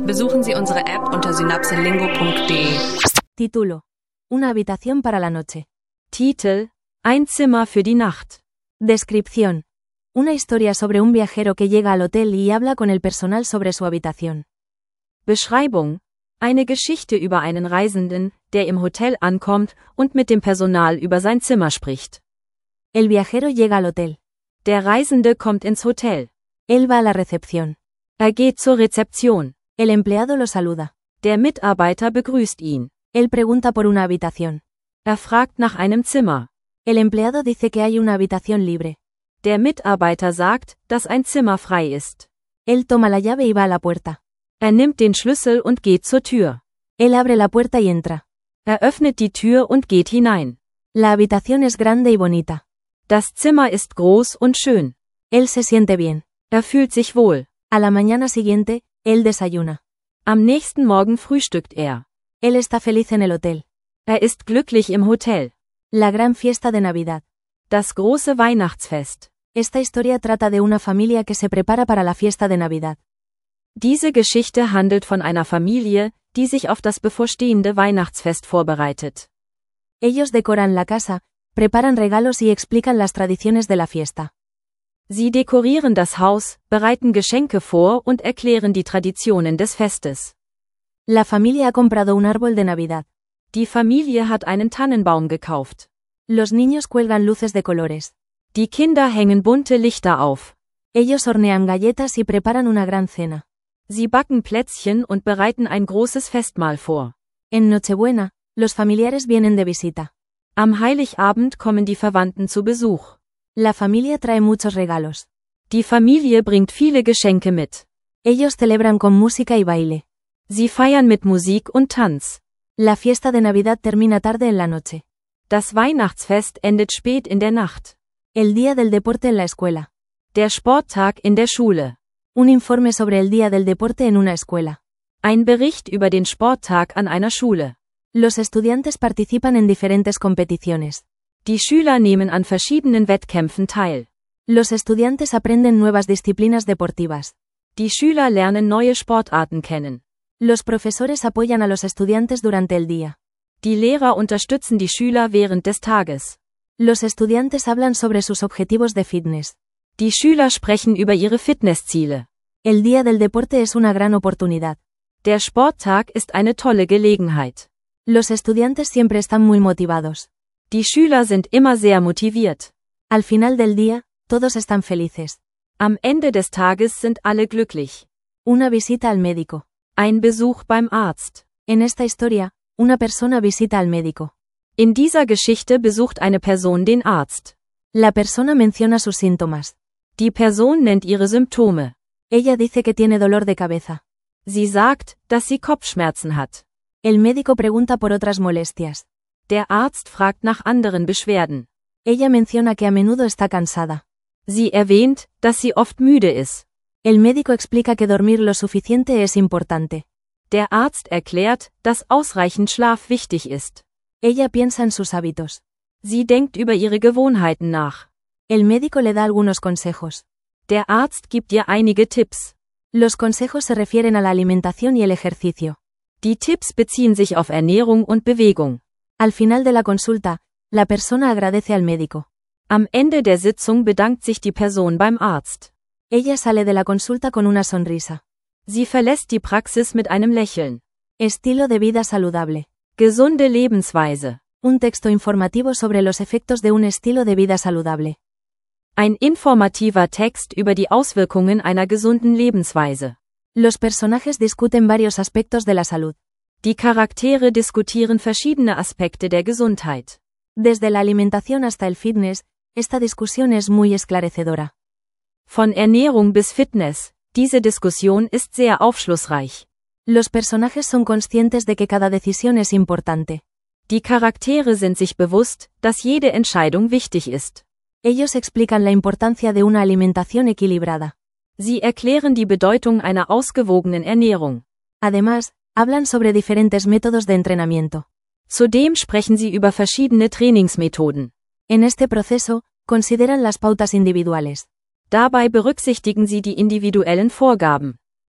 Besuchen Sie unsere App unter synapselingo.de. Título: Una habitación para la noche. Titel: Ein Zimmer für die Nacht. Descripción: Una historia sobre un viajero que llega al hotel y habla con el personal sobre su habitación. Beschreibung: Eine Geschichte über einen Reisenden, der im Hotel ankommt und mit dem Personal über sein Zimmer spricht. El viajero llega al hotel. Der Reisende kommt ins Hotel. Él va a la recepción. Geht zur Rezeption. El empleado lo saluda. Der Mitarbeiter begrüßt ihn. Él pregunta por una habitación. Fragt nach einem Zimmer. El empleado dice que hay una habitación libre. Der Mitarbeiter sagt, dass ein Zimmer frei ist. Él toma la llave y va a la puerta. Nimmt den Schlüssel und geht zur Tür. Él abre la puerta y entra. Öffnet die Tür und geht hinein. La habitación es grande y bonita. Das Zimmer ist groß und schön. Él se siente bien. Fühlt sich wohl. A la mañana siguiente, él desayuna. Am nächsten Morgen frühstückt er. Él está feliz en el hotel. Ist glücklich im Hotel. La gran fiesta de Navidad. Das große Weihnachtsfest. Esta historia trata de una familia que se prepara para la fiesta de Navidad. Diese Geschichte handelt von einer Familie, die sich auf das bevorstehende Weihnachtsfest vorbereitet. Ellos decoran la casa, preparan regalos y explican las tradiciones de la fiesta. Sie dekorieren das Haus, bereiten Geschenke vor und erklären die Traditionen des Festes. La familia ha comprado un árbol de Navidad. Die Familie hat einen Tannenbaum gekauft. Los niños cuelgan luces de colores. Die Kinder hängen bunte Lichter auf. Ellos hornean galletas y preparan una gran cena. Sie backen Plätzchen und bereiten ein großes Festmahl vor. En Nochebuena, los familiares vienen de visita. Am Heiligabend kommen die Verwandten zu Besuch. La familia trae muchos regalos. Die Familie bringt viele Geschenke mit. Ellos celebran con música y baile. Sie feiern mit Musik und Tanz. La fiesta de Navidad termina tarde en la noche. Das Weihnachtsfest endet spät in der Nacht. El día del deporte en la escuela. Der Sporttag in der Schule. Un informe sobre el día del deporte en una escuela. Ein Bericht über den Sporttag an einer Schule. Los estudiantes participan en diferentes competiciones. Die Schüler nehmen an verschiedenen Wettkämpfen teil. Los estudiantes aprenden nuevas disciplinas deportivas. Die Schüler lernen neue Sportarten kennen. Los profesores apoyan a los estudiantes durante el día. Die Lehrer unterstützen die Schüler während des Tages. Los estudiantes hablan sobre sus objetivos de fitness. Die Schüler sprechen über ihre Fitnessziele. El día del deporte es una gran oportunidad. Der Sporttag ist eine tolle Gelegenheit. Los estudiantes siempre están muy motivados. Die Schüler sind immer sehr motiviert. Al final del día, todos están felices. Am Ende des Tages sind alle glücklich. Una visita al médico. Ein Besuch beim Arzt. En esta historia, una persona visita al médico. In dieser Geschichte besucht eine Person den Arzt. La persona menciona sus síntomas. Die Person nennt ihre Symptome. Ella dice que tiene dolor de cabeza. Sie sagt, dass sie Kopfschmerzen hat. El médico pregunta por otras molestias. Der Arzt fragt nach anderen Beschwerden. Ella menciona que a menudo está cansada. Sie erwähnt, dass sie oft müde ist. El médico explica que dormir lo suficiente es importante. Der Arzt erklärt, dass ausreichend Schlaf wichtig ist. Ella piensa en sus hábitos. Sie denkt über ihre Gewohnheiten nach. El médico le da algunos consejos. Der Arzt gibt ihr einige Tipps. Los consejos se refieren a la alimentación y el ejercicio. Die Tipps beziehen sich auf Ernährung und Bewegung. Al final de la consulta, la persona agradece al médico. Am Ende der Sitzung bedankt sich die Person beim Arzt. Ella sale de la consulta con una sonrisa. Sie verlässt die Praxis mit einem Lächeln. Estilo de vida saludable. Gesunde Lebensweise. Un texto informativo sobre los efectos de un estilo de vida saludable. Ein informativer Text über die Auswirkungen einer gesunden Lebensweise. Los personajes discuten varios aspectos de la salud. Die Charaktere diskutieren verschiedene Aspekte der Gesundheit. Desde la alimentación hasta el fitness, esta discusión es muy esclarecedora. Von Ernährung bis Fitness, diese Diskussion ist sehr aufschlussreich. Los personajes son conscientes de que cada decisión es importante. Die Charaktere sind sich bewusst, dass jede Entscheidung wichtig ist. Ellos explican la importancia de una alimentación equilibrada. Sie erklären die Bedeutung einer ausgewogenen Ernährung. Además, hablan sobre diferentes métodos de entrenamiento. Zudem sprechen sie über verschiedene Trainingsmethoden. En este proceso, consideran las pautas individuales. Dabei berücksichtigen sie die individuellen Vorgaben.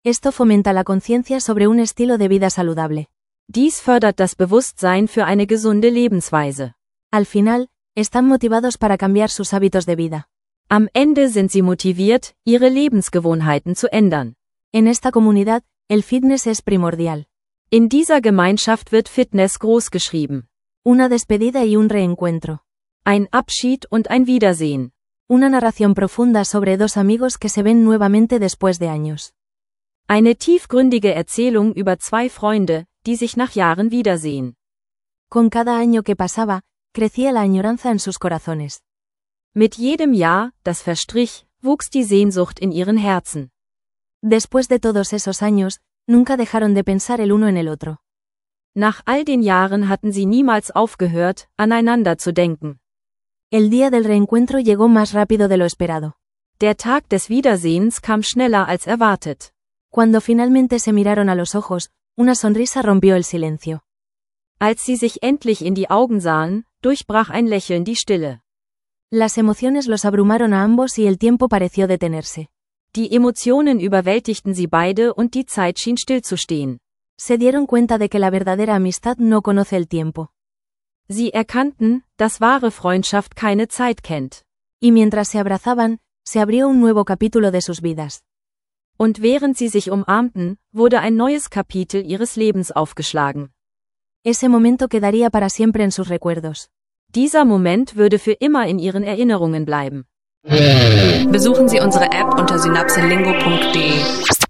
Esto fomenta la conciencia sobre un estilo de vida saludable. Dies fördert das Bewusstsein für eine gesunde Lebensweise. Al final, están motivados para cambiar sus hábitos de vida. Am Ende sind sie motiviert, ihre Lebensgewohnheiten zu ändern. En esta comunidad, el fitness es primordial. In dieser Gemeinschaft wird Fitness großgeschrieben. Una despedida y un reencuentro. Ein Abschied und ein Wiedersehen. Una narración profunda sobre dos amigos que se ven nuevamente después de años. Eine tiefgründige Erzählung über zwei Freunde, die sich nach Jahren wiedersehen. Con cada año que pasaba, crecía la añoranza en sus corazones. Mit jedem Jahr, das verstrich, wuchs die Sehnsucht in ihren Herzen. Después de todos esos años, nunca dejaron de pensar el uno en el otro. Nach all den Jahren hatten sie niemals aufgehört, aneinander zu denken. El día del reencuentro llegó más rápido de lo esperado. Der Tag des Wiedersehens kam schneller als erwartet. Cuando finalmente se miraron a los ojos, una sonrisa rompió el silencio. Als sie sich endlich in die Augen sahen, durchbrach ein Lächeln die Stille. Las emociones los abrumaron a ambos y el tiempo pareció detenerse. Die Emotionen überwältigten sie beide und die Zeit schien stillzustehen. Se dieron cuenta de que la verdadera amistad no conoce el tiempo. Sie erkannten, dass wahre Freundschaft keine Zeit kennt. Y mientras se abrazaban, se abrió un nuevo capítulo de sus vidas. Und während sie sich umarmten, wurde ein neues Kapitel ihres Lebens aufgeschlagen. Ese momento quedaría para siempre en sus recuerdos. Dieser Moment würde für immer in ihren Erinnerungen bleiben. Besuchen Sie unsere App unter synapselingo.de.